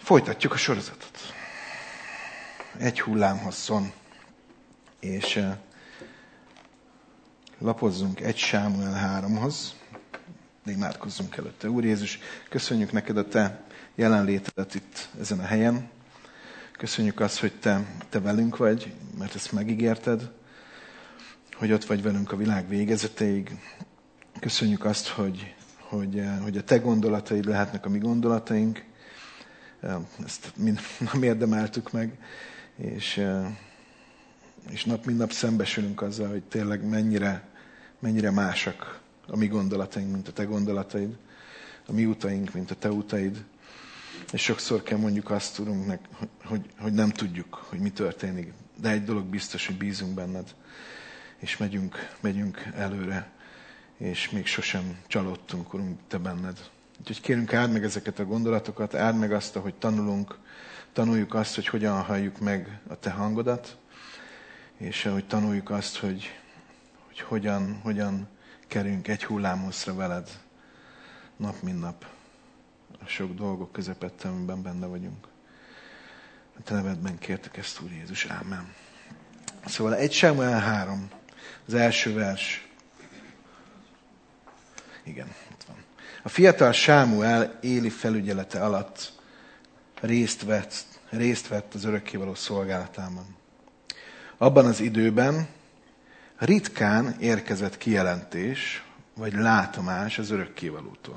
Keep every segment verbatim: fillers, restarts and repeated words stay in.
Folytatjuk a sorozatot. Egy hullám hosszon, és uh, lapozzunk egy Sámuel háromhoz. Imádkozzunk előtte. Úr Jézus, köszönjük neked a te jelenlétedet itt ezen a helyen. Köszönjük azt, hogy te, te velünk vagy, mert ezt megígérted, hogy ott vagy velünk a világ végezetéig. Köszönjük azt, hogy, hogy, hogy a te gondolataid lehetnek a mi gondolataink. Ezt mind nem érdemeltük meg, és, és nap mint nap szembesülünk azzal, hogy tényleg mennyire, mennyire másak a mi gondolataink, mint a te gondolataid, a mi utaink, mint a te utaid. És sokszor kell mondjuk azt, Urunknak, hogy, hogy nem tudjuk, hogy mi történik. De egy dolog biztos, hogy bízunk benned, és megyünk, megyünk előre, és még sosem csalódtunk, Urunk, te benned. Úgyhogy kérünk, áld meg ezeket a gondolatokat, áld meg azt, hogy tanulunk, tanuljuk azt, hogy hogyan halljuk meg a te hangodat, és hogy tanuljuk azt, hogy, hogy hogyan, hogyan kerülünk egy hullámhosszra veled nap, mint nap a sok dolgok közepette, amiben benne vagyunk. A te nevedben kértek ezt, Úr Jézus. Ámen. Szóval egy Sámuel három, az első vers. Igen, itt van. A fiatal Sámuel Éli felügyelete alatt részt vett, részt vett az örökkévaló szolgálatában. Abban az időben ritkán érkezett kijelentés, vagy látomás az örökkévalótól.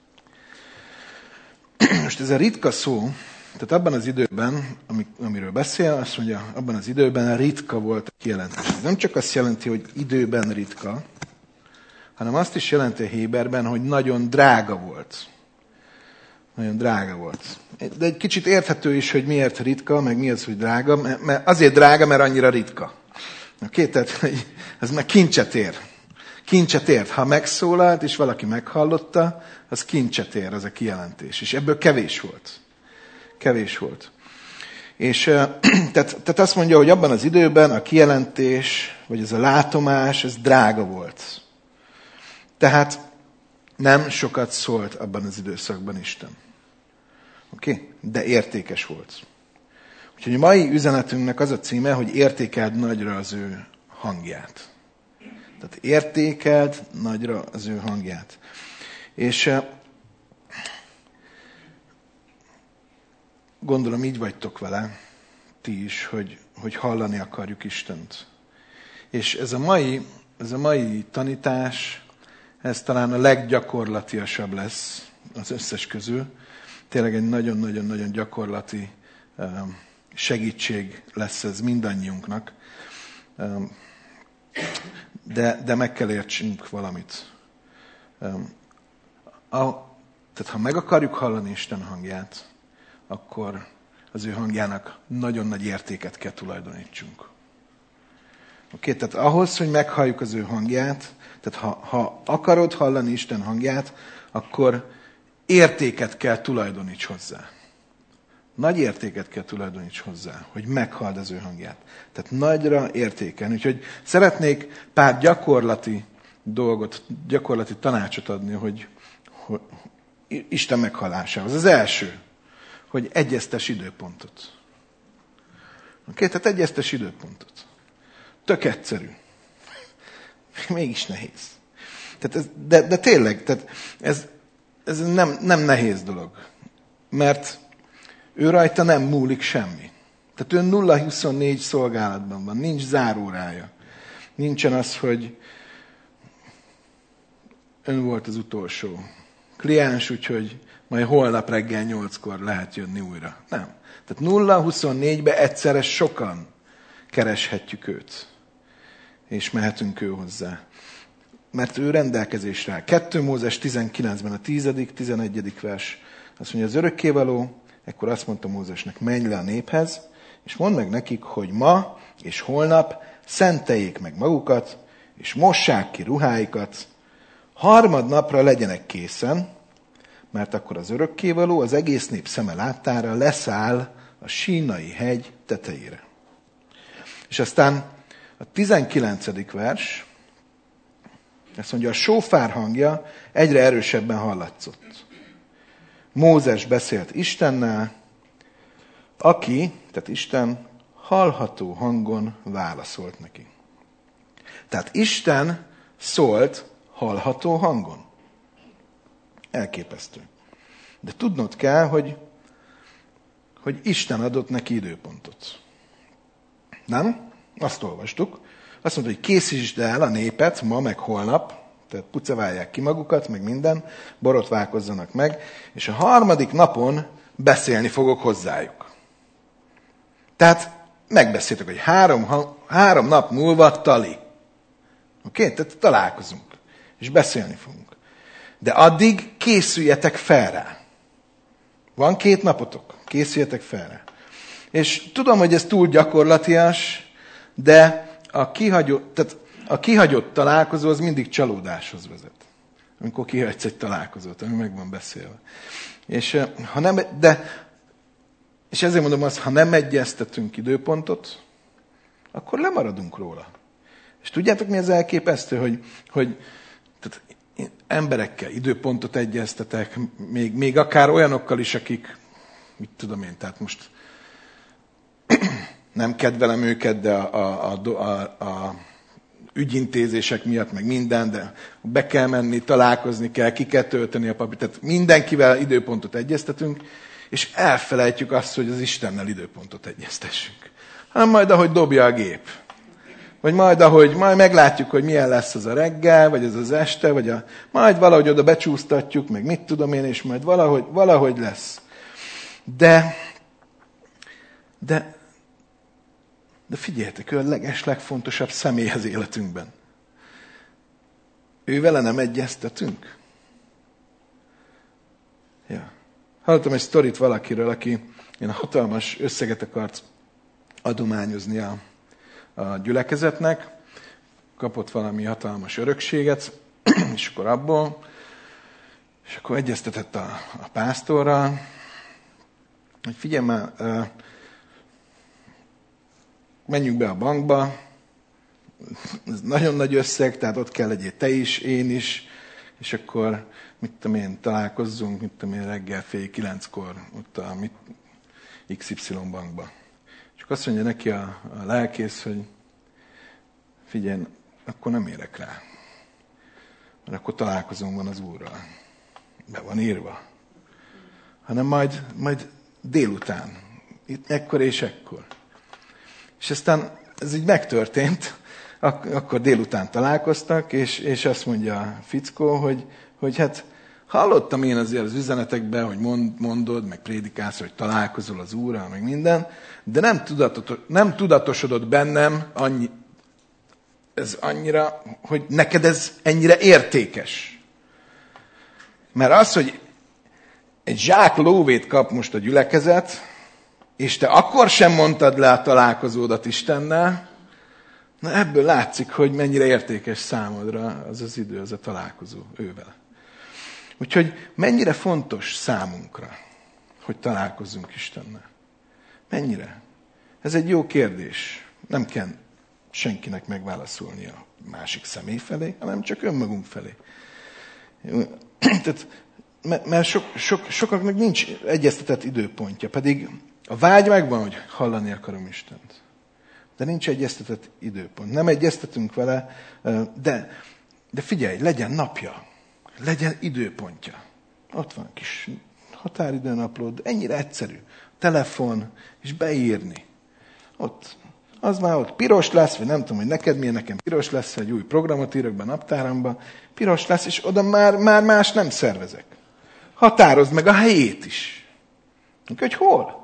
Most ez a ritka szó, tehát abban az időben, amiről beszél, azt mondja, abban az időben ritka volt a kijelentés. Ez nem csak azt jelenti, hogy időben ritka, hanem azt is jelenti a héberben, hogy nagyon drága volt. Nagyon drága volt. De egy kicsit érthető is, hogy miért ritka, meg mi az, hogy drága. Mert azért drága, mert annyira ritka. Oké, tehát ez meg kincset ér. Kincset ért. Ha megszólalt, és valaki meghallotta, az kincset ér, az a kijelentés. És ebből kevés volt. Kevés volt. És tehát, tehát azt mondja, hogy abban az időben a kijelentés, vagy ez a látomás, ez drága volt. Tehát nem sokat szólt abban az időszakban Isten. Oké? Okay? De értékes volt. Úgyhogy a mai üzenetünknek az a címe, hogy értékeld nagyra az ő hangját. Tehát értékeld nagyra az ő hangját. És gondolom így vagytok vele, ti is, hogy, hogy hallani akarjuk Istent. És ez a mai, ez a mai tanítás, ez talán a leggyakorlatiasabb lesz az összes közül. Tényleg egy nagyon-nagyon-nagyon gyakorlati segítség lesz ez mindannyiunknak. De, de meg kell értsünk valamit. A, tehát ha meg akarjuk hallani Isten hangját, akkor az ő hangjának nagyon nagy értéket kell tulajdonítsunk. Oké, okay? Tehát ahhoz, hogy meghalljuk az ő hangját, tehát ha, ha akarod hallani Isten hangját, akkor értéket kell tulajdoníts hozzá. Nagy értéket kell tulajdoníts hozzá, hogy meghalld az ő hangját. Tehát nagyra értékelni. Úgyhogy szeretnék pár gyakorlati dolgot, gyakorlati tanácsot adni, hogy, hogy Isten meghallásához. Az első, hogy egyeztes időpontot. Oké, tehát egyeztes időpontot. Tök egyszerű. Mégis nehéz. Tehát ez, de, de tényleg, tehát ez, ez nem, nem nehéz dolog. Mert ő rajta nem múlik semmi. Tehát ő nulla huszonnégy szolgálatban van, nincs zárórája. Nincsen az, hogy ön volt az utolsó kliens, úgyhogy majd holnap reggel nyolckor lehet jönni újra. Nem. Tehát nulla huszonnégybe egyszerre sokan kereshetjük őt. És mehetünk ő hozzá. Mert ő rendelkezésre áll. kettő Mózes tizenkilencben a tízedik, tizenegyedik vers. Azt mondja, az örökkévaló, ekkor azt mondta Mózesnek, menj le a néphez, és mondd meg nekik, hogy ma és holnap szenteljék meg magukat, és mossák ki ruháikat, harmadnapra legyenek készen, mert akkor az örökkévaló az egész nép szeme láttára leszáll a Sínai hegy tetejére. És aztán a tizenkilencedik vers, azt mondja, a sófár hangja egyre erősebben hallatszott. Mózes beszélt Istennel, aki, tehát Isten hallható hangon válaszolt neki. Tehát Isten szólt hallható hangon. Elképesztő. De tudnod kell, hogy, hogy Isten adott neki időpontot. Nem? Azt olvastuk. Azt mondta, hogy készítsd el a népet ma, meg holnap, tehát puceválják ki magukat, meg minden, borotválkozzanak meg, és a harmadik napon beszélni fogok hozzájuk. Tehát megbeszéltük, hogy három, három nap múlva tali. Oké? Okay? Tehát találkozunk, és beszélni fogunk. De addig készüljetek fel rá. Van két napotok, készüljetek fel rá. És tudom, hogy ez túl gyakorlatias, de a kihagyott, tehát a kihagyott találkozó az mindig csalódáshoz vezet. Amikor kihagysz egy találkozót, ami meg van beszélve. És, ha nem, de, és ezért mondom azt, ha nem egyeztetünk időpontot, akkor lemaradunk róla. És tudjátok, mi az elképesztő, hogy, hogy tehát én emberekkel időpontot egyeztetek, még, még akár olyanokkal is, akik, mit tudom én, tehát most nem kedvelem őket, de a, a, a, a ügyintézések miatt, meg minden, de be kell menni, találkozni kell, ki kell tölteni a papírt. Tehát mindenkivel időpontot egyeztetünk, és elfelejtjük azt, hogy az Istennel időpontot egyeztessünk. Hanem majd, ahogy dobja a gép. Vagy majd, ahogy majd meglátjuk, hogy milyen lesz az a reggel, vagy az az este, vagy a, majd valahogy oda becsúsztatjuk, meg mit tudom én, és majd valahogy, valahogy lesz. De, de, de figyeljetek, ő a leges, legfontosabb személy az életünkben. Ő vele nem egyeztetünk? Ja. Hallottam egy sztorit valakiről, aki ilyen hatalmas összeget akart adományozni a, a gyülekezetnek, kapott valami hatalmas örökséget, és akkor abból, és akkor egyeztetett a, a pásztorral, hogy figyelj már, menjünk be a bankba, ez nagyon nagy összeg, tehát ott kell legyél te is, én is, és akkor, mit tudom én, találkozzunk, mit tudom én, reggel fél kilenckor ott a mit, iksz ipszilon bankba. És azt mondja neki a, a lelkész, hogy figyelj, akkor nem érek rá, mert akkor találkozom van az Úrral. Be van írva. Hanem majd, majd délután, itt ekkor és ekkor. És aztán ez így megtörtént, Ak- akkor délután találkoztak, és, és azt mondja a fickó, hogy, hogy hát hallottam én azért az üzenetekben, hogy mond, mondod, meg prédikálsz, hogy találkozol az Úrral, meg minden, de nem, tudatos, nem tudatosodott bennem annyi, ez annyira, hogy neked ez ennyire értékes. Mert az, hogy egy zsák lóvét kap most a gyülekezet, és te akkor sem mondtad le a találkozódat Istennel, na ebből látszik, hogy mennyire értékes számodra az az idő, az a találkozó ővel. Úgyhogy mennyire fontos számunkra, hogy találkozzunk Istennel. Mennyire? Ez egy jó kérdés. Nem kell senkinek megválaszolni a másik személy felé, hanem csak önmagunk felé. Tehát, mert sok, sok, sokaknak nincs egyeztetett időpontja, pedig a vágy megvan, hogy hallani akarom Istent. De nincs egyeztetett időpont. Nem egyeztetünk vele, de, de figyelj, legyen napja, legyen időpontja. Ott van kis határidőnaplód, ennyire egyszerű. Telefon, és beírni. Ott, az már ott piros lesz, vagy nem tudom, hogy neked milyen, nekem piros lesz, egy új programot írok be a naptáramba, piros lesz, és oda már, már más nem szervezek. Határozd meg a helyét is. Hogy hol?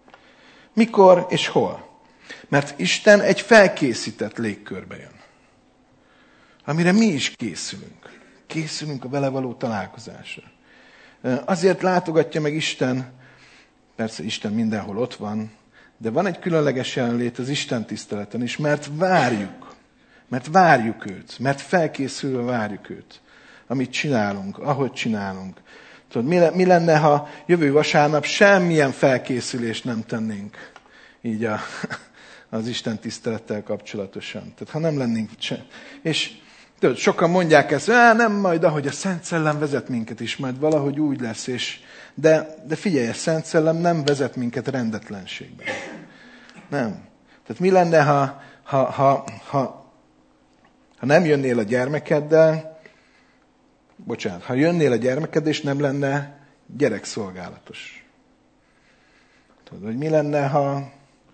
Mikor és hol? Mert Isten egy felkészített légkörbe jön. Amire mi is készülünk. Készülünk a vele való találkozásra. Azért látogatja meg Isten, persze Isten mindenhol ott van, de van egy különleges jelenlét az Isten tiszteleten is, mert várjuk. Mert várjuk őt. Mert felkészülve várjuk őt. Amit csinálunk, ahogy csinálunk. Tudod, mi, mi lenne, ha jövő vasárnap semmilyen felkészülést nem tennénk így a, az Isten tisztelettel kapcsolatosan. Tehát ha nem lennénk se. És Tudod, sokan mondják ezt, hogy nem majd, ahogy a Szent Szellem vezet minket is, majd valahogy úgy lesz, és de, de figyelj, a Szent Szellem nem vezet minket rendetlenségbe. Nem. Tehát mi lenne, ha, ha, ha, ha, ha nem jönnél a gyermekeddel, bocsánat, ha jönnél a gyermekeddel, és nem lenne gyerekszolgálatos. Tudod, hogy mi lenne, ha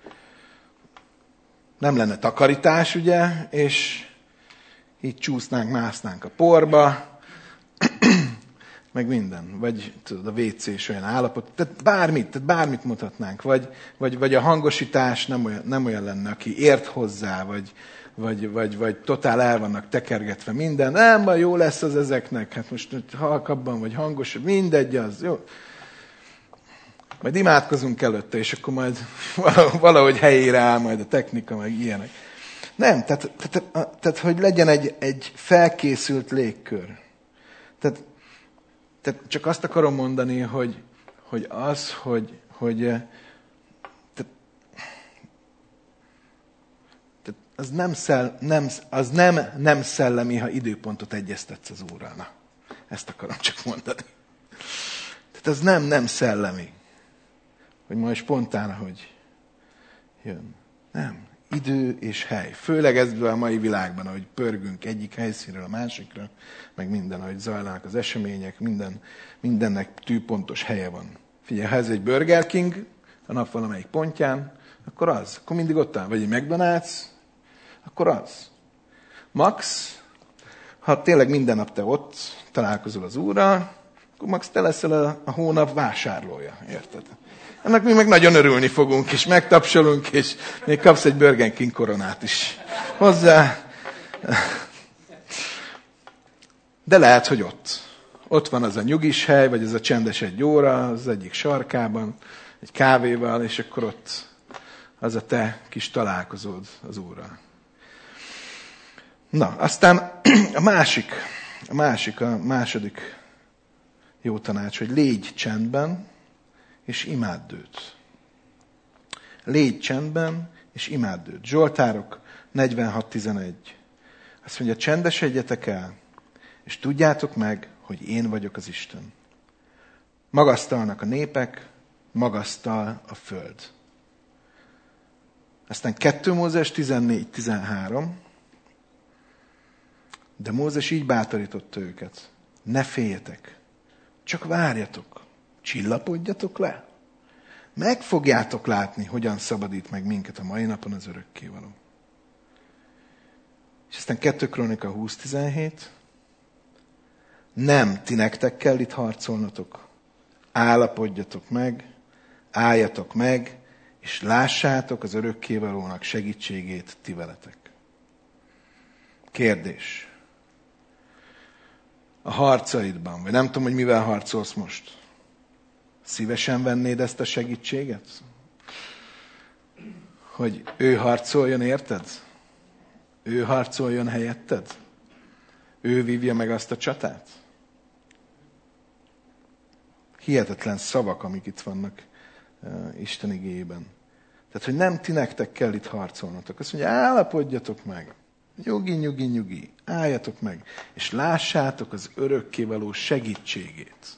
nem lenne takarítás, ugye, és így csúsznánk, másznánk a porba, meg minden. Vagy tudod, a vé cés olyan állapot. Tehát bármit, tehát bármit mutatnánk. Vagy, vagy, vagy a hangosítás nem olyan, nem olyan lenne, aki ért hozzá, vagy, vagy, vagy, vagy totál el vannak tekergetve minden. Nem, baj, jó lesz az ezeknek. Hát most halkabban, vagy hangos, mindegy az. Jó. Majd imádkozunk előtte, és akkor majd valahogy helyére áll majd a technika, meg ilyenek. Nem, tehát, tehát, tehát hogy legyen egy, egy felkészült légkör. Tehát, tehát csak azt akarom mondani, hogy, hogy az, hogy, hogy tehát, tehát az, nem szell, nem, az nem, nem szellemi, ha időpontot egyeztetsz az Úrral. Na, ezt akarom csak mondani. Tehát az nem, nem szellemi. Hogy majd spontán, hogy jön. Nem. Idő és hely. Főleg ezzel a mai világban, ahogy pörgünk egyik helyszínről a másikra, meg minden, ahogy zajlanak az események, minden, mindennek tűpontos helye van. Figyelj, ha ez egy Burger King, a nap valamelyik pontján, akkor az. Akkor mindig ott áll. Vagy egy McDonald's, akkor az. Max, ha tényleg minden nap te ott találkozol az Úrral, akkor max te leszel a, a hónap vásárlója. Érted? Ennek mi meg nagyon örülni fogunk, és megtapsolunk, és még kapsz egy Burger King koronát is hozzá. De lehet, hogy ott. Ott van az a nyugis hely, vagy ez a csendes egy óra, az egyik sarkában, egy kávéval, és akkor ott az a te kis találkozód az Úrral. Na, aztán a másik, a másik, a második jó tanács, hogy légy csendben, és imádd őt. Légy csendben, és imádd őt. Zsoltárok negyvenhat tizenegy. Azt mondja, csendesedjetek el, és tudjátok meg, hogy én vagyok az Isten. Magasztalnak a népek, magasztal a föld. Aztán kettő Mózes tizennégy tizenhárom. De Mózes így bátorította őket. Ne féljetek, csak várjatok. Csillapodjatok le. Meg fogjátok látni, hogyan szabadít meg minket a mai napon az örökkévaló. És aztán kettő Krónika húsz tizenhét. Nem ti nektek kell itt harcolnotok. Állapodjatok meg, álljatok meg, és lássátok az örökkévalónak segítségét ti veletek. Kérdés. A harcaidban, vagy nem tudom, hogy mivel harcolsz most. Szívesen vennéd ezt a segítséget? Hogy ő harcoljon, érted? Ő harcoljon helyetted? Ő vívja meg azt a csatát? Hihetetlen szavak, amik itt vannak uh, Isten igéjében. Tehát, hogy nem ti nektek kell itt harcolnotok. Azt mondja, állapodjatok meg. Nyugi, nyugi, nyugi. Álljatok meg. És lássátok az örökkévaló segítségét.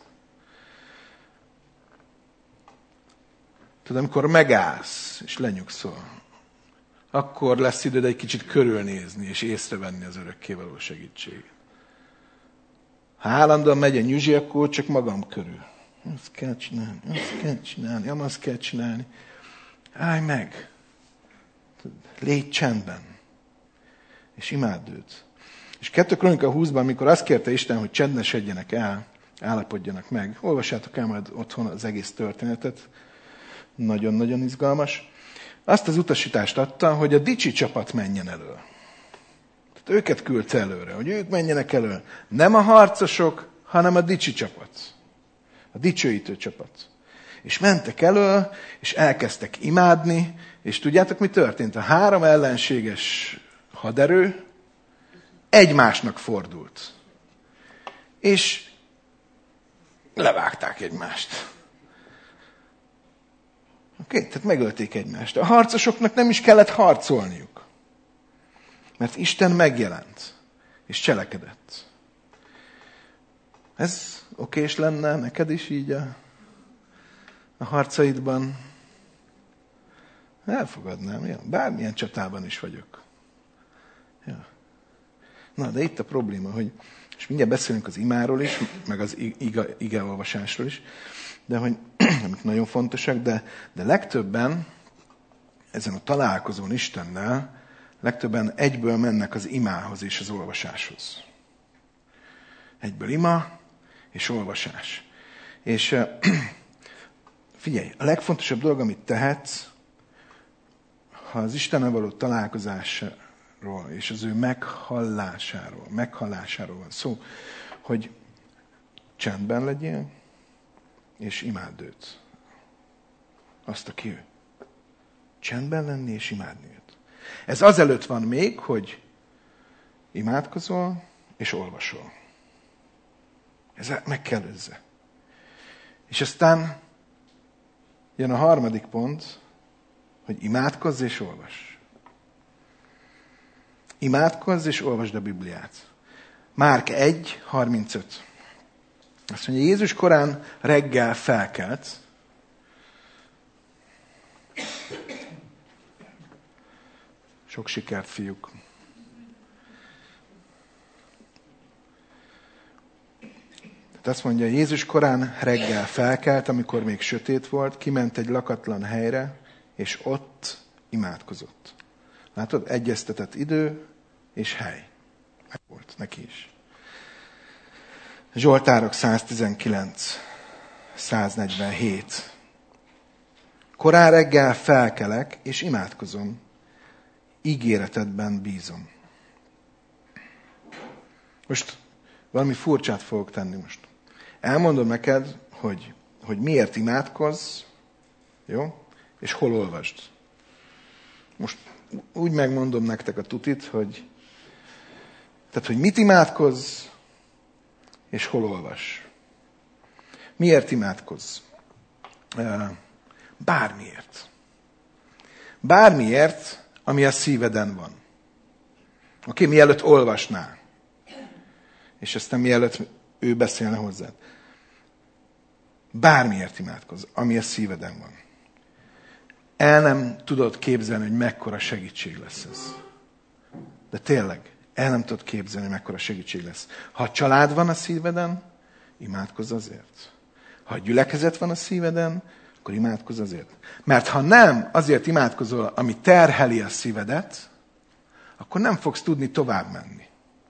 Tudod, amikor megállsz, és lenyugszol, akkor lesz időd egy kicsit körülnézni, és észrevenni az örökkévaló segítséget. Ha állandóan megy a nyüzsi, akkor csak magam körül. Azt kell csinálni, azt kell csinálni, azt kell csinálni. Állj meg! Légy csendben. És imádd őt. És kettő Krónika húszban, amikor azt kérte Isten, hogy csendesedjenek el, állapodjanak meg, olvassátok el majd otthon az egész történetet, nagyon-nagyon izgalmas. Azt az utasítást adta, hogy a dicsi csapat menjen elő. Tehát őket küldte előre, hogy ők menjenek elő. Nem a harcosok, hanem a dicsi csapat. A dicsőítő csapat. És mentek elő, és elkezdtek imádni, és tudjátok, mi történt? A három ellenséges haderő egymásnak fordult. És levágták egymást. Oké, okay, tehát megölték egymást. A harcosoknak nem is kellett harcolniuk. Mert Isten megjelent. és cselekedett. Ez okés lenne neked is így a, a harcaidban? Elfogadnám, ja. Bármilyen csatában is vagyok. Ja. Na, de itt a probléma, hogy, és mindjárt beszélünk az imáról is, meg az igeolvasásról is, de hogy amik nagyon fontosak, de, de legtöbben ezen a találkozón Istennel, legtöbben egyből mennek az imához és az olvasáshoz. Egyből ima és olvasás. És figyelj, a legfontosabb dolog, amit tehetsz, ha az Istennel való találkozásról és az ő meghallásáról, meghallásáról van szó, hogy csendben legyél, és imádd őt. Azt, aki ő. Csendben lenni és imádni őt. Ez azelőtt van még, hogy imádkozol és olvasol. Ez meg kell előzze. És aztán jön a harmadik pont, hogy imádkozz és olvas. Imádkozz és olvasd a Bibliát. Márk egy harmincöt. Azt mondja, Jézus korán reggel felkelt. Sok sikert, fiúk. Tehát azt mondja, Jézus korán reggel felkelt, amikor még sötét volt, kiment egy lakatlan helyre, és ott imádkozott. Látod? Egyeztetett idő és hely. Meg volt neki is. Zsoltárok száztizenkilenc száznegyvenhét. Korán reggel felkelek, és imádkozom. Ígéretedben bízom. Most valami furcsát fogok tenni most. Elmondom neked, hogy, hogy miért imádkozz, jó? És hol olvasd. Most úgy megmondom nektek a tutit, hogy tehát, hogy mit imádkozz, és hol olvas. Miért imádkozz? Bármiért. Bármiért, ami a szíveden van. Oké, mielőtt olvasnál. És aztán mielőtt ő beszélne hozzád. Bármiért imádkozz, ami a szíveden van. El nem tudod képzelni, hogy mekkora segítség lesz ez. De tényleg, el nem tudod képzelni, hogy mekkora segítség lesz. Ha család van a szíveden, imádkozz azért. Ha gyülekezet van a szíveden, akkor imádkozz azért. Mert ha nem azért imádkozol, ami terheli a szívedet, akkor nem fogsz tudni tovább menni.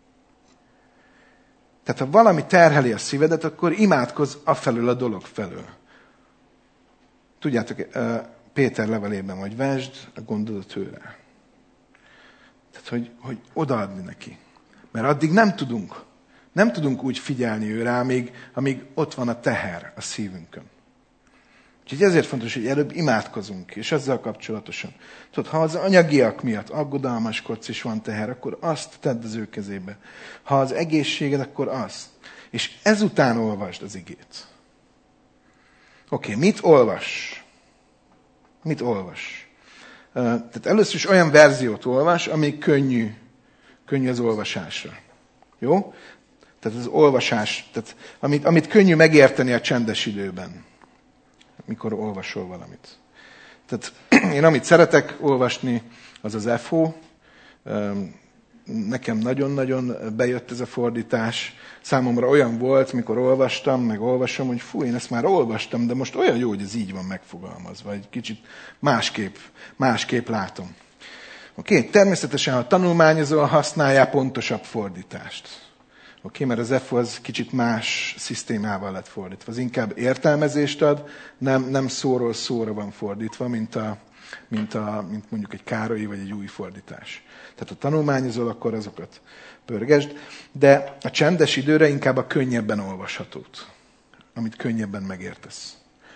Tehát ha valami terheli a szívedet, akkor imádkozz afelől a dolog felől. Tudjátok, Péter levelében, hogy vesd a gondodat őre. Tehát, hogy, hogy odaadni neki. Mert addig nem tudunk, nem tudunk úgy figyelni őre, amíg, amíg ott van a teher a szívünkön. Úgyhogy ezért fontos, hogy előbb imádkozunk, és ezzel kapcsolatosan. Tudod, ha az anyagiak miatt aggodalmaskodsz, és van teher, akkor azt tedd az ő kezébe. Ha az egészséged, akkor azt. És ezután olvasd az igét. Oké, okay, mit olvas? Mit olvas? Tehát először is olyan verziót olvas, ami könnyű, könnyű az olvasásra. Jó? Tehát az olvasás, tehát amit, amit könnyű megérteni a csendes időben, mikor olvasol valamit. Tehát én amit szeretek olvasni, az az ef o. Nekem nagyon-nagyon bejött ez a fordítás. Számomra olyan volt, mikor olvastam, meg olvasom, hogy fú, én ezt már olvastam, de most olyan jó, hogy ez így van megfogalmazva. Egy kicsit másképp, másképp látom. Oké, okay? Természetesen, ha tanulmányozol, használjál pontosabb fordítást. Oké, okay? Mert az ef o az kicsit más szisztémával lett fordítva. Az inkább értelmezést ad, nem, nem szóról szóra van fordítva, mint, a, mint, a, mint mondjuk egy Károlyi vagy egy új fordítás. Tehát ha tanulmányozol, akkor azokat pörgesd, de a csendes időre inkább a könnyebben olvashatót, amit könnyebben megértesz.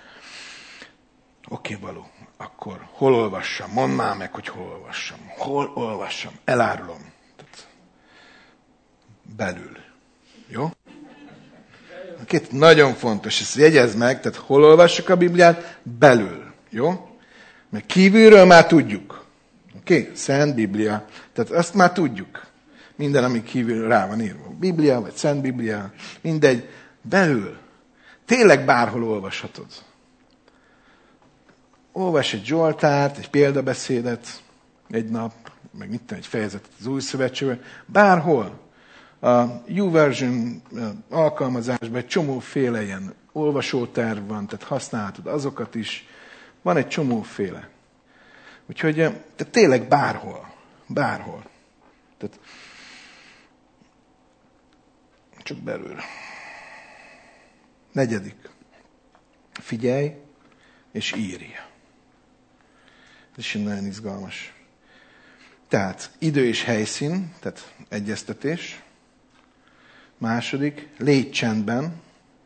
Oké, okay, való. Akkor hol olvassam? Mondd már meg, hogy hol olvassam. Hol olvassam? Elárulom. Tehát belül. Jó? Két nagyon fontos, ezt jegyezd meg, tehát hol olvassuk a Bibliát? Belül. Jó? Mert kívülről már tudjuk. Oké? Okay? Szent Biblia. Tehát azt már tudjuk. minden, ami kívül rá van írva. Biblia, vagy Szent Biblia, mindegy. Belül. Tényleg bárhol olvashatod. Olvas egy Zsoltárt, egy példabeszédet, egy nap, meg mit tudom, egy fejezetet az Új Szövetségben, bárhol. A YouVersion alkalmazásban egy csomóféle ilyen olvasóterv van, tehát használhatod azokat is. Van egy csomóféle. Úgyhogy tehát tényleg bárhol. Bárhol. Tehát csak belül. Negyedik. Figyelj és írj. Ez is nagyon izgalmas. Tehát idő és helyszín, tehát egyeztetés. Második, légy csendben,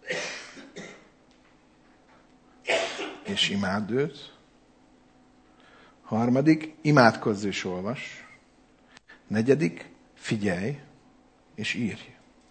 és imádd őt. Harmadik, imádkozz és olvas. Negyedik, figyelj és írj.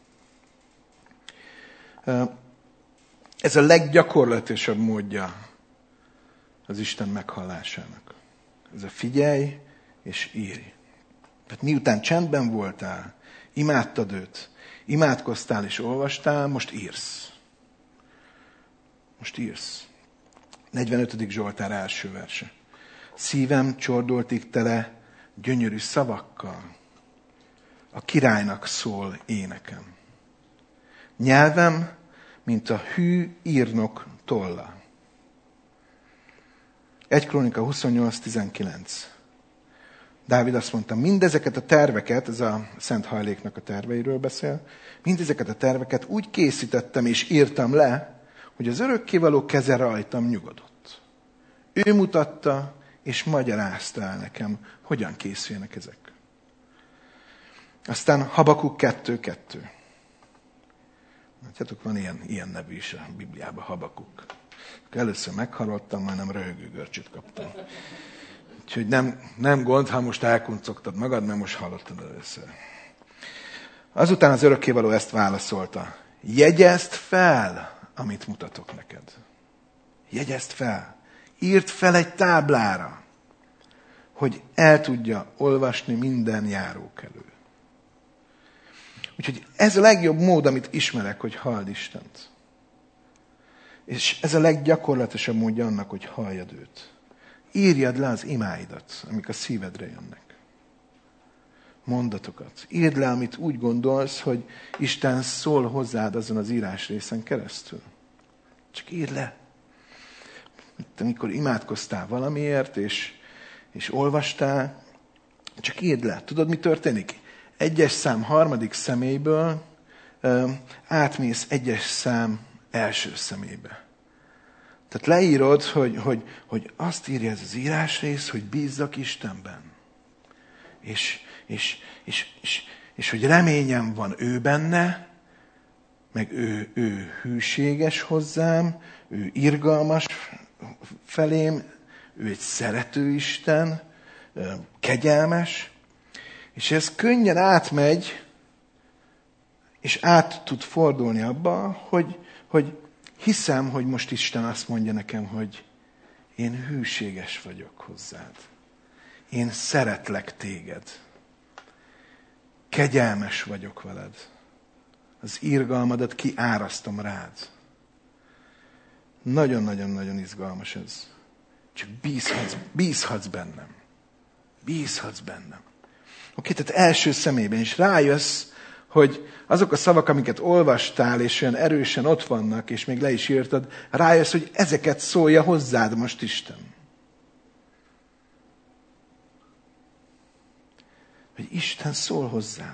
Ez a leggyakorlatilasabb módja az Isten meghallásának. Ez a figyelj és írj. Tehát miután csendben voltál, imádtad őt, imádkoztál és olvastál, most írsz. Most írsz. negyvenötödik Zsoltár első verse. Szívem csordoltig tele gyönyörű szavakkal. A királynak szól énekem. Nyelvem, mint a hű írnok tolla. egy Krónika huszonnyolc tizenkilenc. Dávid azt mondta, mindezeket a terveket, ez a Szent Hajléknak a terveiről beszél, mindezeket a terveket úgy készítettem és írtam le, hogy az örökkévaló keze rajtam nyugodott. Ő mutatta és magyarázta el nekem, hogyan készüljenek ezek. Aztán Habakuk kettő kettő. Látjátok, van ilyen, ilyen nevű is a Bibliában, Habakuk. Először meghallottam, majd nem röhögő görcsöt kaptam. Úgyhogy nem, nem gond, ha most elkuncogtad magad, mert most hallottad először. Azután az örökkévaló ezt válaszolta. Jegyezd fel, amit mutatok neked. Jegyezd fel. Írd fel egy táblára, hogy el tudja olvasni minden járókelő. Úgyhogy ez a legjobb mód, amit ismerek, hogy halld Istent. És ez a leggyakorlatilasabb módja annak, hogy halljad őt. Írjad le az imáidat, amik a szívedre jönnek. Mondatokat. Írd le, amit úgy gondolsz, hogy Isten szól hozzád azon az írásrészen keresztül. Csak írd le. Amikor imádkoztál valamiért, és, és olvastál, csak írd le. Tudod, mi történik? Egyes szám harmadik személyből ö, átmész egyes szám első személybe. Tehát leírod, hogy, hogy, hogy azt írja ez az írásrész, hogy bízzak Istenben. És, és, és, és, és hogy reményem van ő benne, meg ő, ő hűséges hozzám, ő irgalmas felém, ő egy szerető Isten, kegyelmes, és ez könnyen átmegy, és át tud fordulni abba, hogy, hogy hiszem, hogy most Isten azt mondja nekem, hogy én hűséges vagyok hozzád. Én szeretlek téged. Kegyelmes vagyok veled. Az irgalmadat kiárasztom rád. Nagyon-nagyon-nagyon izgalmas ez. Csak bízhatsz, bízhatsz bennem. Bízhatsz bennem. Oké, tehát első személyben is rájössz, hogy azok a szavak, amiket olvastál, és olyan erősen ott vannak, és még le is írtad, rájössz, hogy ezeket szólja hozzád most Isten. Hogy Isten szól hozzám.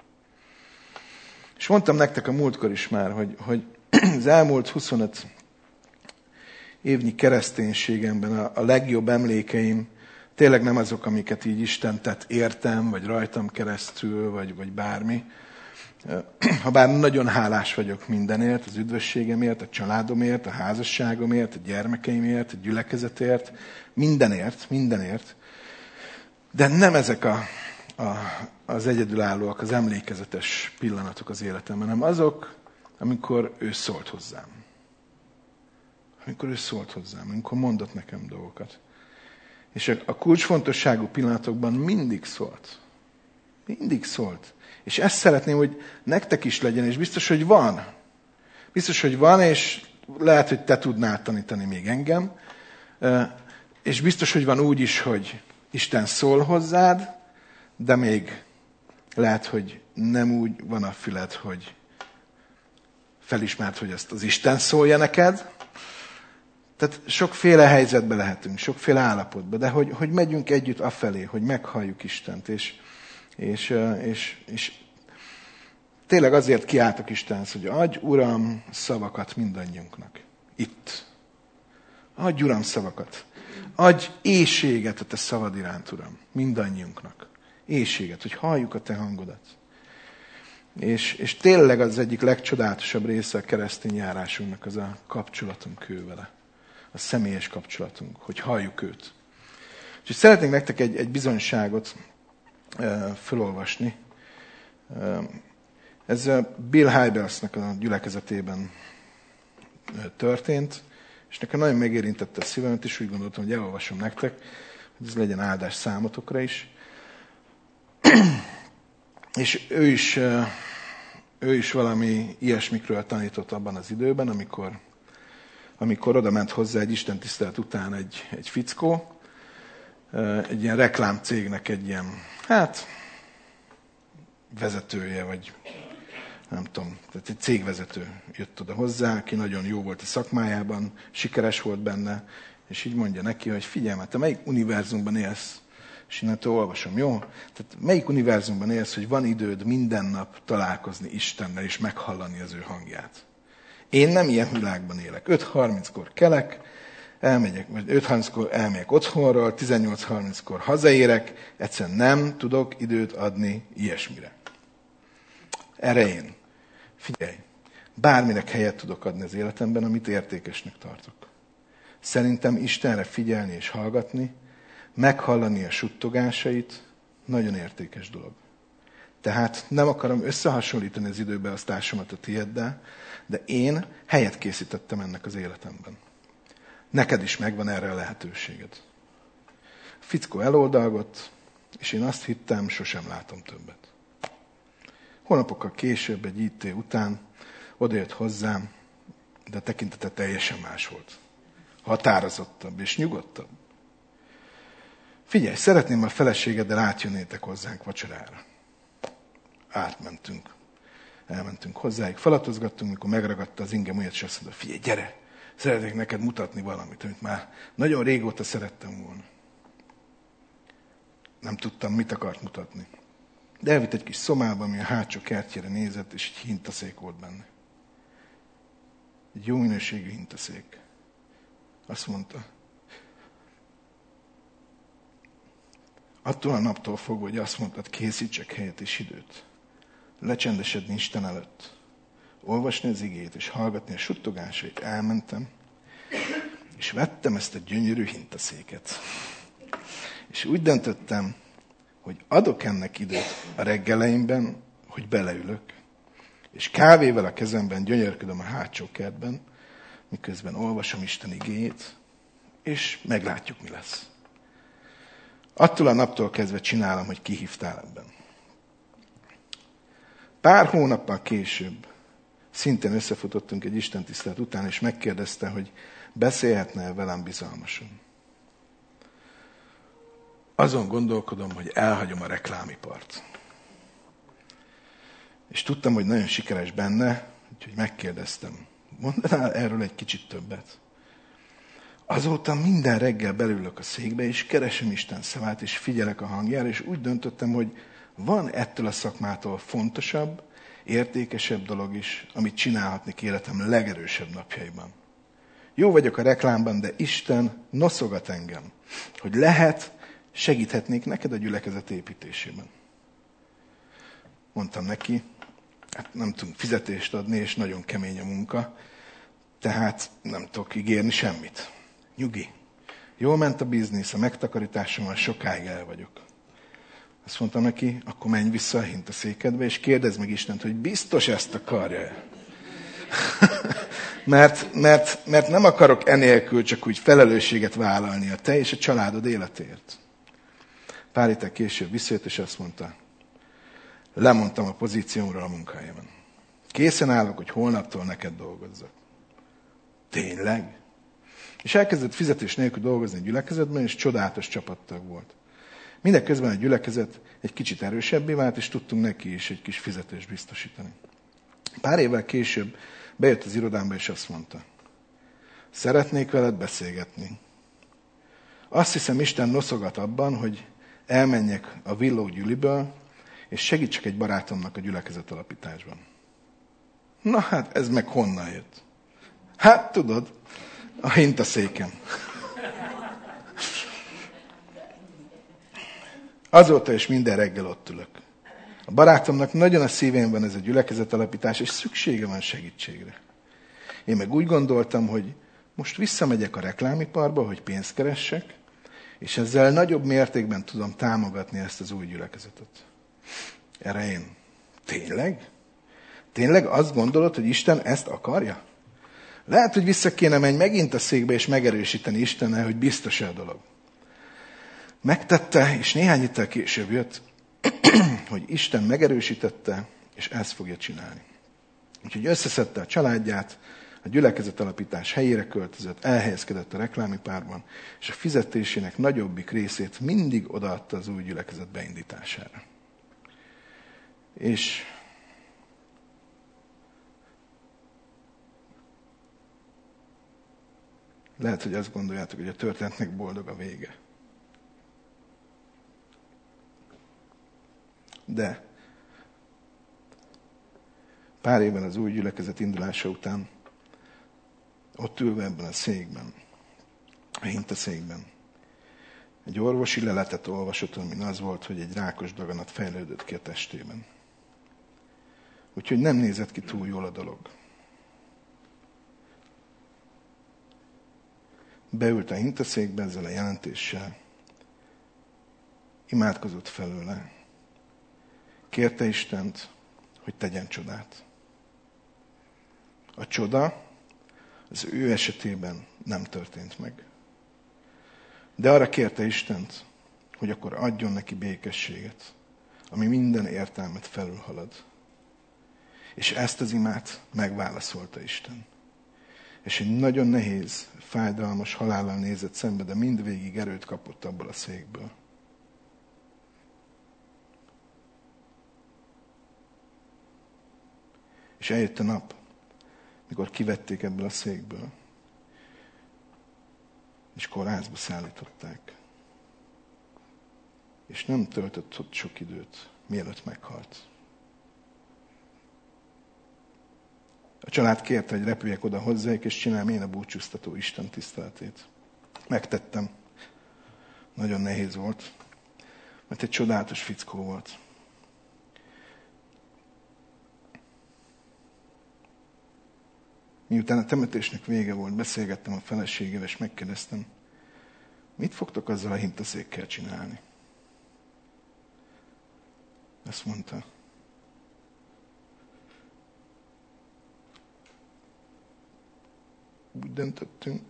És mondtam nektek a múltkor is már, hogy, hogy az elmúlt huszonöt évnyi kereszténységemben a, a legjobb emlékeim tényleg nem azok, amiket így Isten tett értem, vagy rajtam keresztül, vagy, vagy bármi. Habár nagyon hálás vagyok mindenért, az üdvösségemért, a családomért, a házasságomért, a gyermekeimért, a gyülekezetért, mindenért, mindenért. De nem ezek a, a, az egyedülállóak, az emlékezetes pillanatok az életemben, hanem azok, amikor ő szólt hozzám. Amikor ő szólt hozzám, amikor mondott nekem dolgokat. És a kulcsfontosságú pillanatokban mindig szólt. Mindig szólt. És ezt szeretném, hogy nektek is legyen, és biztos, hogy van. Biztos, hogy van, és lehet, hogy te tudnál tanítani még engem. És biztos, hogy van úgy is, hogy Isten szól hozzád, de még lehet, hogy nem úgy van a füled, hogy felismert, hogy ezt az Isten szólja neked. Tehát sokféle helyzetbe lehetünk, sokféle állapotba, de hogy, hogy megyünk együtt afelé, hogy meghalljuk Istent, és, és, és, és tényleg azért kiáltok Istenhez, hogy adj, Uram, szavakat mindannyiunknak. Itt. Adj, Uram, szavakat. Adj éhséget a te szavad iránt, Uram, mindannyiunknak. Éhséget, hogy halljuk a te hangodat. És, és tényleg az egyik legcsodálatosabb része a keresztény járásunknak az a kapcsolatunk ő vele. A személyes kapcsolatunk, hogy halljuk őt. És szeretnénk nektek egy, egy bizonyságot e, felolvasni. E, ez Bill Hybelsnek a gyülekezetében történt, és nekem nagyon megérintette a szívemet, és úgy gondoltam, hogy elolvasom nektek, hogy ez legyen áldás számotokra is. És ő is, ő is valami ilyesmikről tanított abban az időben, amikor, amikor oda ment hozzá egy istentisztelet után egy, egy fickó, egy ilyen reklámcégnek egy ilyen, hát, vezetője, vagy nem tudom, tehát egy cégvezető jött oda hozzá, aki nagyon jó volt a szakmájában, sikeres volt benne, és így mondja neki, hogy figyelj, te melyik univerzumban élsz? És innentől olvasom, jó? Tehát melyik univerzumban élsz, hogy van időd minden nap találkozni Istennel, és meghallani az ő hangját? Én nem ilyen világban élek. öt harminckor kelek, elmegyek, vagy öt harminckor elmegyek otthonról, tizennyolc harminckor hazaérek, egyszerűen nem tudok időt adni ilyesmire. Erre én. Figyelj, bárminek helyet tudok adni az életemben, amit értékesnek tartok. Szerintem Istenre figyelni és hallgatni, meghallani a suttogásait, nagyon értékes dolog. Tehát nem akarom összehasonlítani az időbeosztásomat a tieddel, de én helyet készítettem ennek az életemben. Neked is megvan erre a lehetőséged. A fickó eloldalgott, és én azt hittem, sosem látom többet. Hónapokkal később, egy í té után odajött hozzám, de a tekintete teljesen más volt. Határozottabb és nyugodtabb. Figyelj, szeretném, ha a feleségeddel átjönnétek hozzánk vacsorára. Átmentünk. Elmentünk hozzájuk, falatozgattunk, mikor megragadta az ingem olyat, és azt mondta, figyelj, gyere, szeretnék neked mutatni valamit, amit már nagyon régóta szerettem volna. Nem tudtam, mit akart mutatni. De elvitt egy kis szomába, ami a hátsó kertjére nézett, és egy hintaszék volt benne. Egy jó minőségű hintaszék. Azt mondta, attól a naptól fogva, hogy azt mondtad, készítsek helyet és időt. Lecsendesedni Isten előtt. Olvasni az igét, és hallgatni a suttogásait. Elmentem, és vettem ezt a gyönyörű hintaszéket. És úgy döntöttem, hogy adok ennek időt a reggeleimben, hogy beleülök, és kávéval a kezemben gyönyörködöm a hátsó kertben, miközben olvasom Isten igéjét, és meglátjuk, mi lesz. Attól a naptól kezdve csinálom, hogy kihívtál ebben. Pár hónappal később szintén összefutottunk egy istentisztelet után, és megkérdezte, hogy beszélhetne velem bizalmasan. Azon gondolkodom, hogy elhagyom a reklámipart. És tudtam, hogy nagyon sikeres benne, úgyhogy megkérdeztem. Mondanál erről egy kicsit többet? Azóta minden reggel belülök a székbe, és keresem Isten szavát, és figyelek a hangjára, és úgy döntöttem, hogy van ettől a szakmától fontosabb, értékesebb dolog is, amit csinálhatnék életem legerősebb napjaiban. Jó vagyok a reklámban, de Isten noszogat engem, hogy lehet, segíthetnék neked a gyülekezet építésében. Mondtam neki, hát nem tudunk fizetést adni, és nagyon kemény a munka, tehát nem tudok ígérni semmit. Nyugi. Jól ment a biznisz, a megtakarításommal sokáig el vagyok. Azt mondtam neki, akkor menj vissza a hintaszékedbe, és kérdezd meg Istent, hogy biztos ezt akarja. mert, mert, mert nem akarok enélkül csak úgy felelősséget vállalni a te és a családod életért. Pár héttel később visszajött, és azt mondta, Lemondtam a pozíciómról a munkahelyemen. Készen állok, hogy holnaptól neked dolgozzak. Tényleg? És elkezdett fizetés nélkül dolgozni a gyülekezetben, és csodálatos csapattag volt. Mindeközben a gyülekezet egy kicsit erősebbé vált, és tudtunk neki is egy kis fizetést biztosítani. Pár évvel később bejött az irodámba, és azt mondta, szeretnék veled beszélgetni. Azt hiszem, Isten noszogat abban, hogy elmenjek a Villó gyüliből, és segítsek egy barátomnak a gyülekezet alapításban. Na hát, ez meg honnan jött? Hát tudod, a hintaszéken. Azóta is minden reggel ott ülök. A barátomnak nagyon a szívén van ez a gyülekezet alapítás, és szüksége van segítségre. Én meg úgy gondoltam, hogy most visszamegyek a reklámiparba, hogy pénzt keressek, és ezzel nagyobb mértékben tudom támogatni ezt az új gyülekezetet. Erre én, tényleg? Tényleg azt gondolod, hogy Isten ezt akarja? Lehet, hogy vissza kéne menni megint a székbe, és megerősíteni Istennel, hogy biztos-e a dolog. Megtette, és néhány héttel később jött, hogy Isten megerősítette, és ezt fogja csinálni. Úgyhogy összeszedte a családját, a gyülekezet alapítás helyére költözött, elhelyezkedett a reklámipárban, és a fizetésének nagyobbik részét mindig odaadta az új gyülekezet beindítására. És lehet, hogy azt gondoljátok, hogy a történetnek boldog a vége. De pár évvel az új gyülekezet indulása után ott ülve ebben a székben, a hintaszékben, egy orvosi leletet olvasott, amin az volt, hogy egy rákos daganat fejlődött ki a testében. Úgyhogy nem nézett ki túl jól a dolog. Beült a hintaszékbe ezzel a jelentéssel, imádkozott felőle, kérte Istent, hogy tegyen csodát. A csoda az ő esetében nem történt meg. De arra kérte Istent, hogy akkor adjon neki békességet, ami minden értelmet felülhalad. És ezt az imát megválaszolta Isten. És egy nagyon nehéz, fájdalmas halállal nézett szembe, de mindvégig erőt kapott abból a székből. És eljött a nap, mikor kivették ebből a székből, és kórházba szállították. És nem töltött ott sok időt, mielőtt meghalt. A család kérte, hogy repüljek oda hozzájuk, és csináljam én a búcsúztató Isten tiszteletét. Megtettem. Nagyon nehéz volt, mert egy csodálatos fickó volt. Miután a temetésnek vége volt, beszélgettem a feleségével, és megkérdeztem, mit fogtok azzal a hintaszékkel csinálni? Azt mondta, úgy döntöttünk,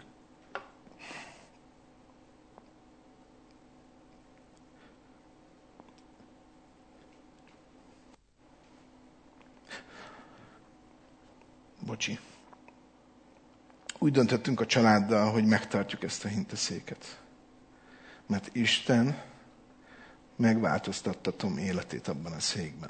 bocsi. Úgy döntöttünk a családdal, hogy megtartjuk ezt a hintaszéket. Mert Isten megváltoztatta Tom életét abban a székben.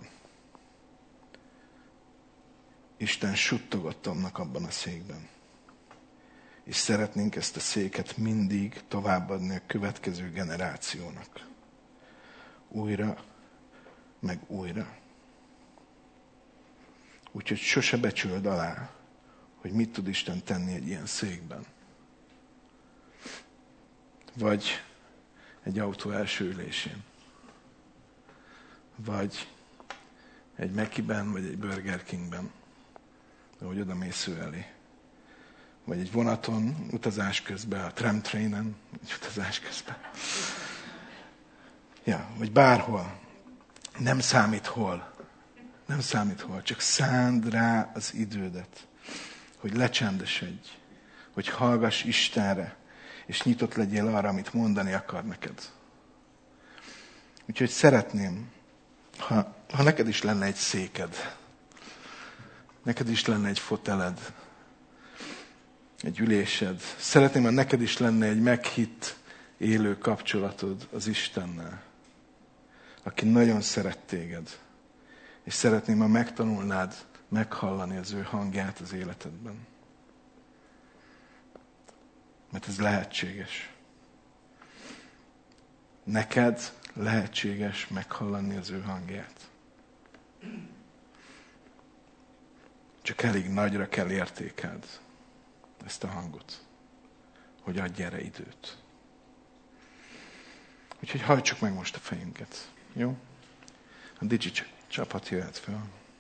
Isten suttogott Tomnak abban a székben. És szeretnénk ezt a széket mindig továbbadni a következő generációnak. Újra, meg újra. Úgyhogy sose becsüld alá, hogy mit tud Isten tenni egy ilyen székben. Vagy egy autó első ülésén. Vagy egy Mackie-ben, vagy egy Burger Kingben, ahogy oda mész ő elé. Vagy egy vonaton, utazás közben, a tramtrainen, egy utazás közben. Ja, vagy bárhol. Nem számít hol. Nem számít hol. Csak szánd rá az idődet, hogy lecsendesedj, hogy hallgass Istenre, és nyitott legyél arra, amit mondani akar neked. Úgyhogy szeretném, Ha, ha neked is lenne egy széked, neked is lenne egy foteled, egy ülésed, szeretném, ha neked is lenne egy meghitt, élő kapcsolatod az Istennel, aki nagyon szeret téged, és szeretném, ha megtanulnád meghallani az ő hangját az életedben. Mert ez lehetséges. Neked lehetséges meghallani az ő hangját. Csak elég nagyra kell értékeld ezt a hangot, hogy adj erre időt. Úgyhogy hajtsuk meg most a fejünket. Jó? A Digi csapat jöhet fel.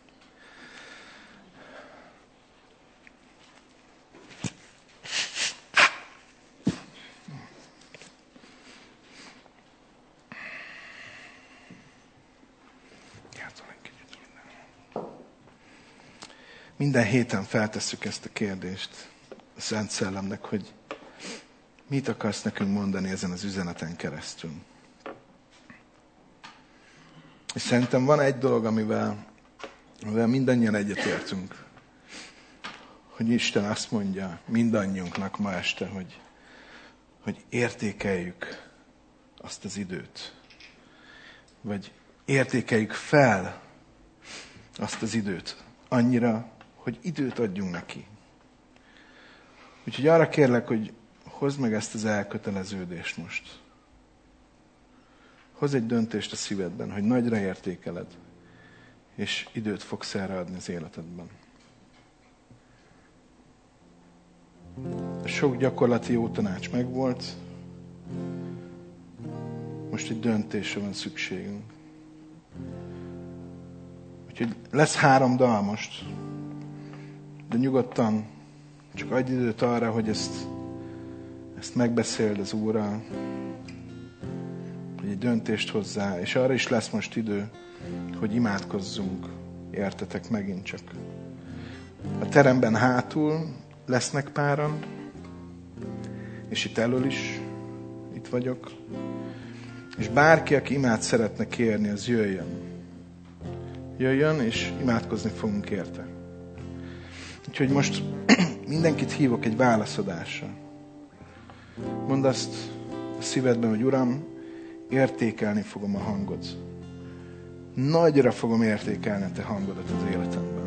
Minden héten feltesszük ezt a kérdést a Szent Szellemnek, hogy mit akarsz nekünk mondani ezen az üzeneten keresztül. És szerintem van egy dolog, amivel, amivel mindannyian egyetértünk, hogy Isten azt mondja mindannyiunknak ma este, hogy, hogy értékeljük azt az időt. Vagy értékeljük fel azt az időt annyira, hogy időt adjunk neki. Úgyhogy arra kérlek, hogy hozd meg ezt az elköteleződést most. Hozz egy döntést a szívedben, hogy nagyra értékeled, és időt fogsz erre adni az életedben. A sok gyakorlati jó tanács megvolt, most egy döntésre van szükségünk. Úgyhogy lesz három dal most, de nyugodtan csak adj időt arra, hogy ezt, ezt megbeszéld az Úrral, hogy egy döntést hozzá, és arra is lesz most idő, hogy imádkozzunk, értetek megint csak. A teremben hátul lesznek páran, és itt elől is, itt vagyok, és bárki, aki imát szeretne kérni, az jöjjön. Jöjjön, és imádkozni fogunk érte. Úgyhogy most mindenkit hívok egy válaszadásra. Mondd azt a szívedben, hogy Uram, értékelni fogom a hangod. Nagyra fogom értékelni a te hangodat az életemben.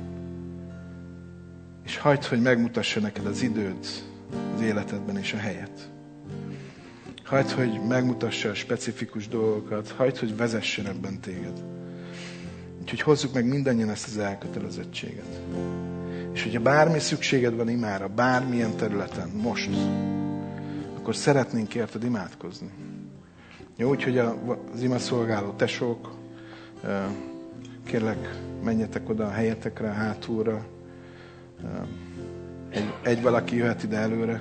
És hagyd, hogy megmutassa neked az időd az életedben és a helyet. Hagyd, hogy megmutassa a specifikus dolgokat. Hagyd, hogy vezessen ebben téged. Úgyhogy hozzuk meg mindannyian ezt az elkötelezettséget. És hogyha bármi szükséged van imára, bármilyen területen, most, akkor szeretnénk érted imádkozni. Jó, úgyhogy az imaszolgáló tesók, kérlek, menjetek oda a helyetekre, a hátulra. Egy, egy valaki jöhet ide előre.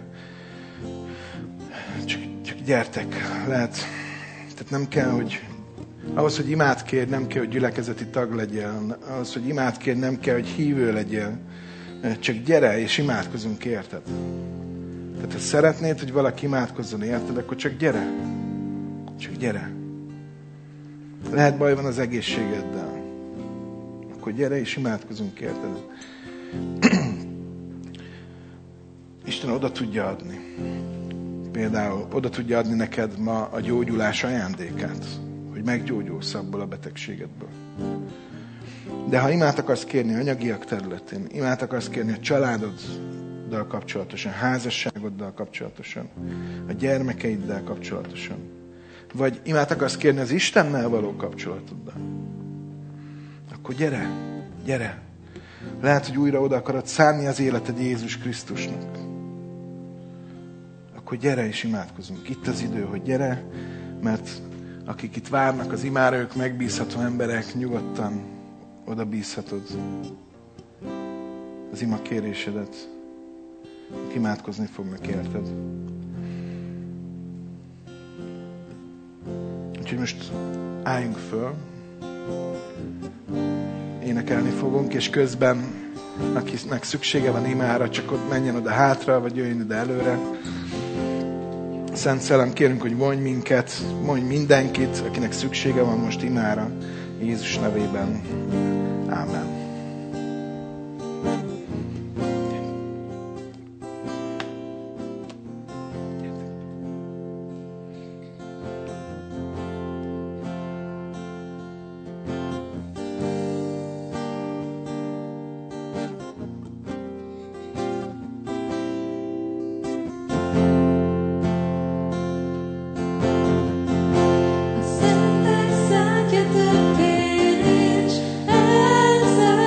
Csak, csak gyertek, lehet. Tehát nem kell, hogy ahhoz, hogy imát kérj, nem kell, hogy gyülekezeti tag legyél. Ahhoz, hogy imát kérj, nem kell, hogy hívő legyél. Csak gyere, és imádkozunk érted. Tehát ha szeretnéd, hogy valaki imádkozzon érted, akkor csak gyere. Csak gyere. Lehet baj van az egészségeddel. Akkor gyere, és imádkozunk érted. Isten oda tudja adni. Például oda tudja adni neked ma a gyógyulás ajándékát, hogy meggyógyulsz abból a betegségedből. De ha imát akarsz kérni anyagiak területén, imát akarsz kérni a családoddal kapcsolatosan, házasságoddal kapcsolatosan, a gyermekeiddel kapcsolatosan, vagy imát akarsz kérni az Istennel való kapcsolatoddal, akkor gyere, gyere. Lehet, hogy újra oda akarod szánni az életed Jézus Krisztusnak. Akkor gyere és imádkozunk. Itt az idő, hogy gyere, mert akik itt várnak az imára, ők megbízható emberek, nyugodtan oda bízhatod az ima kérésedet. Imádkozni fognak érted. Úgyhogy most álljunk föl, énekelni fogunk, és közben, akinek szüksége van imára, csak ott menjen oda hátra, vagy jöjjön ide előre. Szent Szellem, kérünk, hogy vonj minket, vonj mindenkit, akinek szüksége van most imára, Jézus nevében. Ámen. Szentek szánkja többé nincs, elszáll.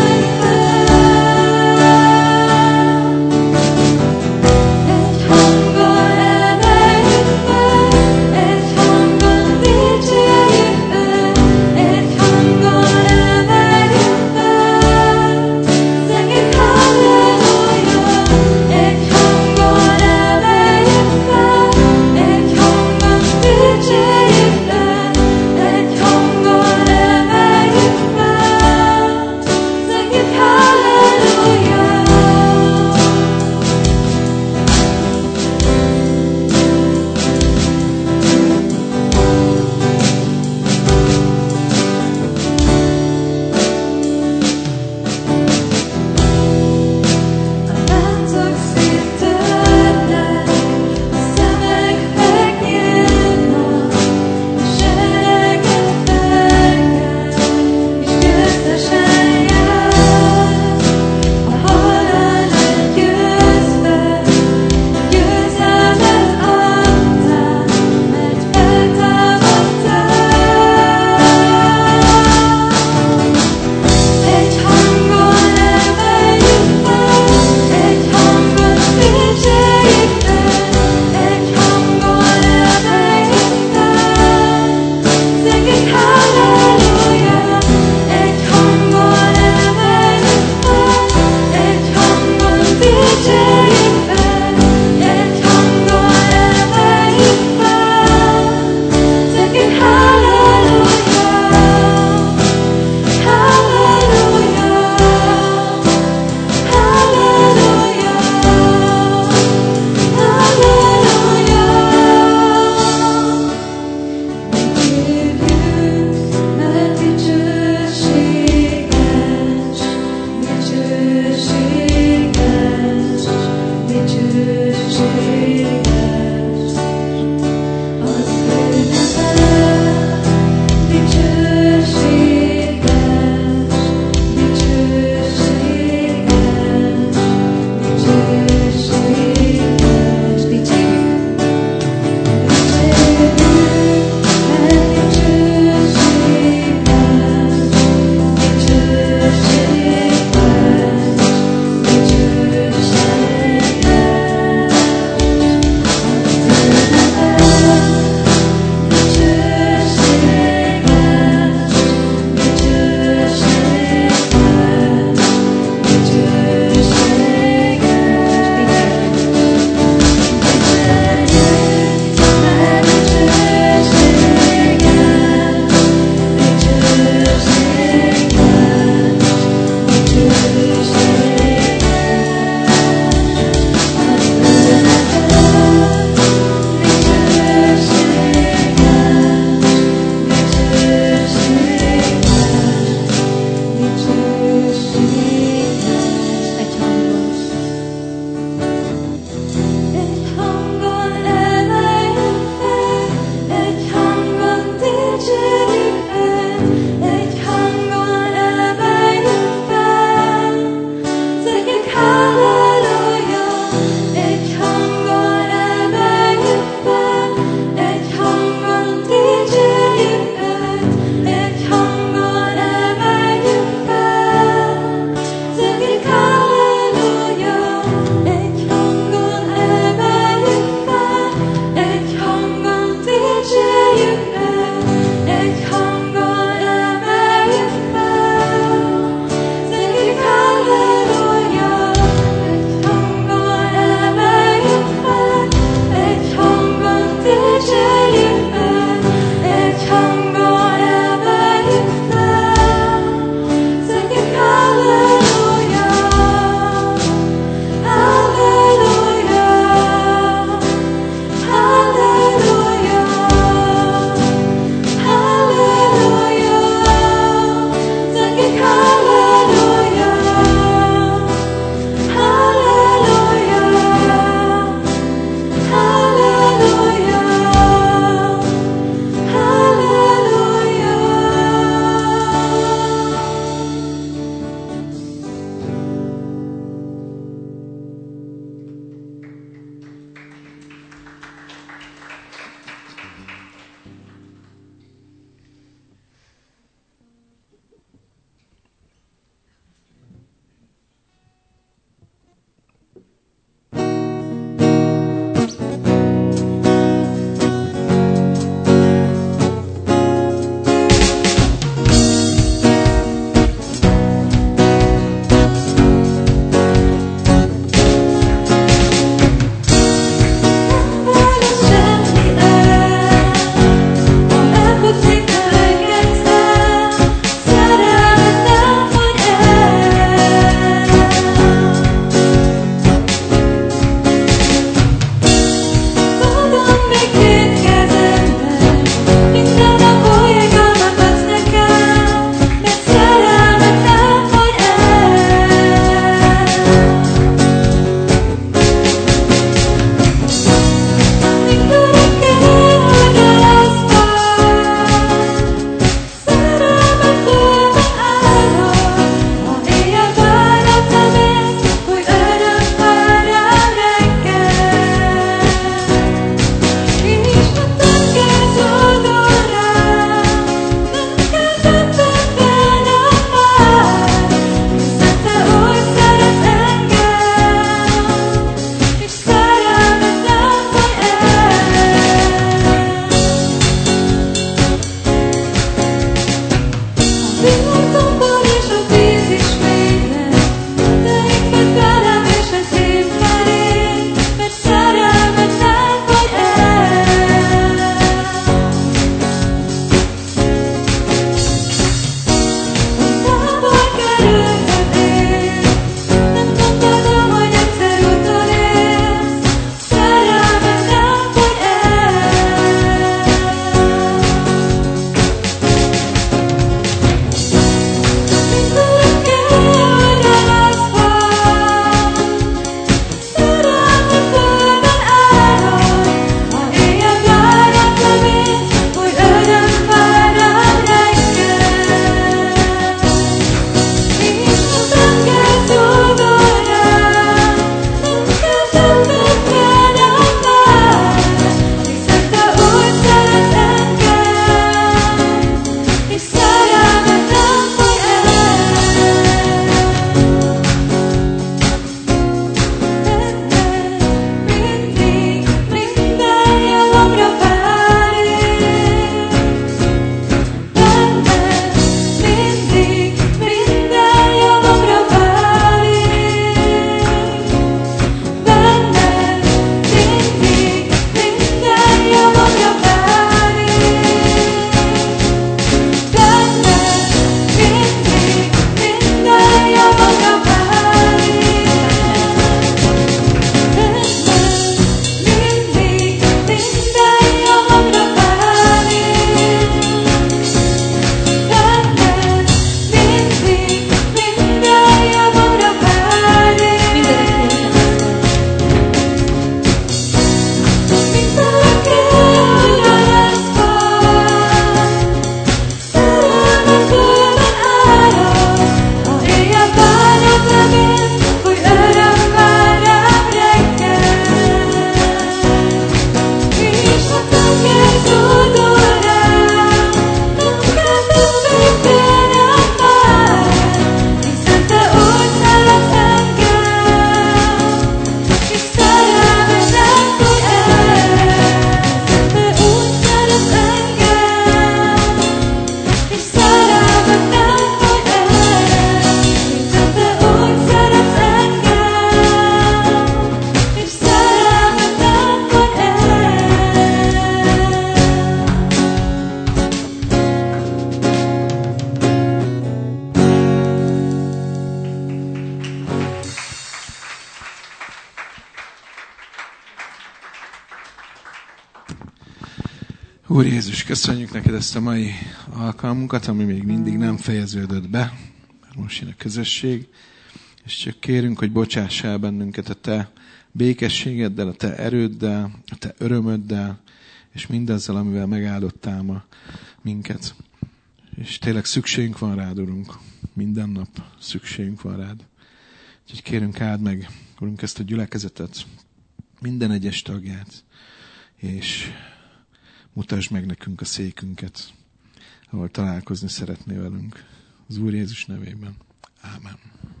Úr Jézus, köszönjük neked ezt a mai alkalmunkat, ami még mindig nem fejeződött be. Most jön a közösség, és csak kérünk, hogy bocsáss el bennünket a te békességeddel, a te erőddel, a te örömöddel, és mindazzal, amivel megáldottál ma minket. És tényleg szükségünk van rád, Urunk. Minden nap szükségünk van rád. Úgyhogy kérünk, áld meg, Urunk, ezt a gyülekezetet, minden egyes tagját, és mutasd meg nekünk a székünket, ahol találkozni szeretnél velünk. Az Úr Jézus nevében. Ámen.